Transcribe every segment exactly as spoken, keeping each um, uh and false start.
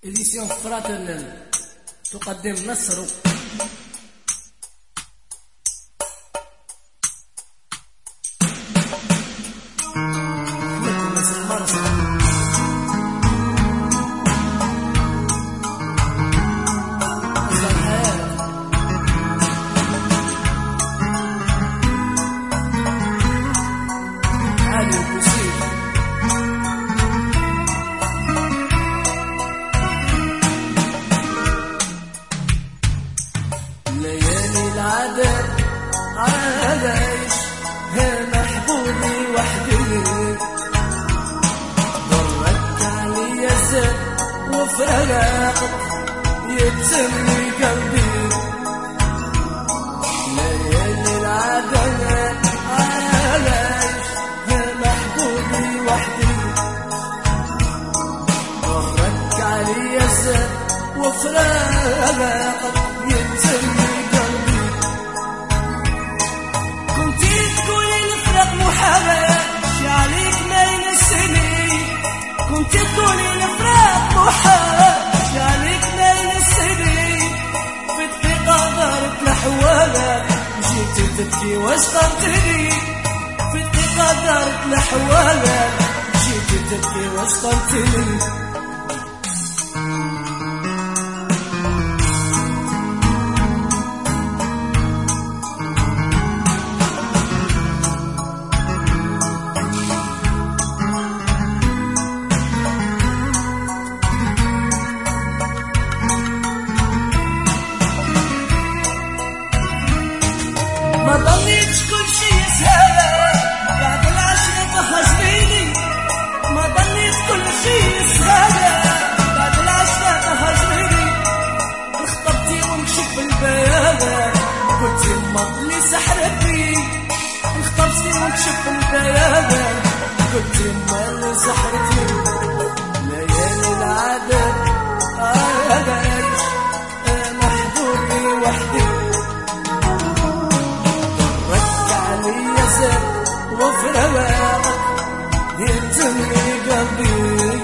إديسيون فراترنال تقدم نصر. ليالي العذاب عايش هنا محبوبي وحدي، ضرك علي زاد وفراقك يتسمي قلبي. ليالي العذاب عايش هنا محبوبي وحدي، ضرك علي زاد وفراقك يتسمي قلبي. كنتي تقولي الفراق محال شي عليك ما ينسني، كنتي تقولي الفراق محال شي عليك ما ينسني. في دقيقة دارت الأحوال جيتي تبكي وسطرتني، في دقيقة دارت الأحوال جيتي تبكي وسطرتني. ما ضليتش كل شي سهل بعد العشرة هجريني، ما ضليت كل شي سهل بعد العشرة هجريني. خطبتي ومشيت بالبيان قلتي ما اللي سحرتني، خطبتي ومشيت بالبيان قلتي ما اللي سحرتني. ليالي العذاب عايش محبوبي وحدي، وفراقك يتمني قلبي.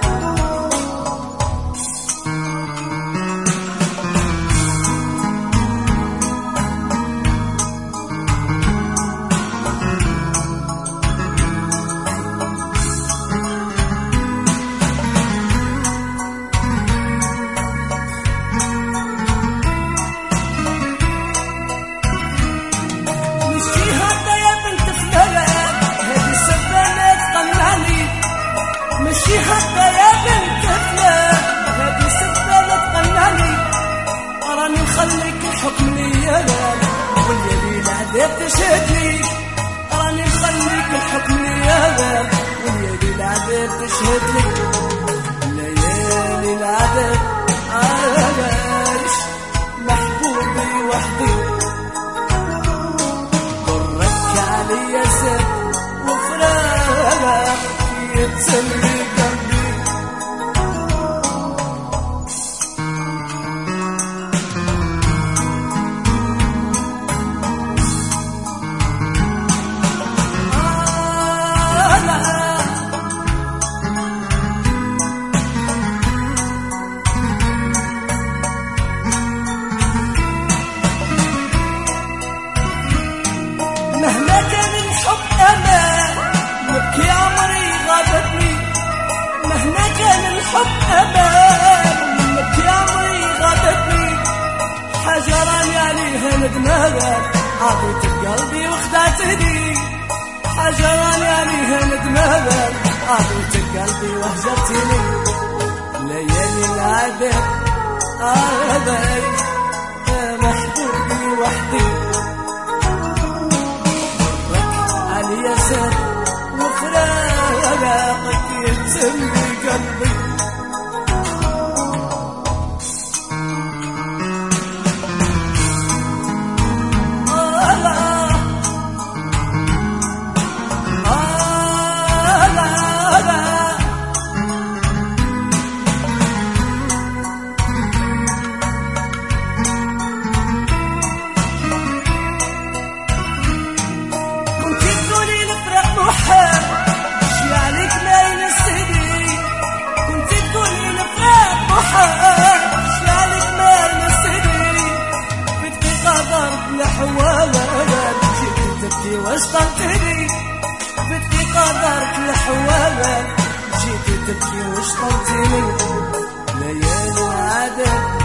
مشي حتى يا بنت فلان هذه سبة لا تقنعني، راني نخليك الحكم ليا واليدي العذاب تشهد لي، راني نخليك الحكم ليا واليدي العذاب تشهد لي. ليالي العذاب عايش محبوبي وحدي، ضرك علي زاد وفراقك يتسمي قلبي. آه لا مهما كان الحب أمان نبكي عمري غابتني، مهما كان الحب أمان نبكي عمري غابتني. حاجة راني عليها ندمان عطيتك قلبي وخدعتني، حاجة راني عليها ندمان عطيتك قلبي وهجرتني. ليالي العذاب عايش محبوبي وحدي، علي زاد وفراقك يتسمي قلبي. آه لا آه لا لا كنت تقولي الفراق محال شي عليك ما ينسني، وسطرتني بدي قدرك الحوالة جيت تبكي وسطرتني ليالي العذاب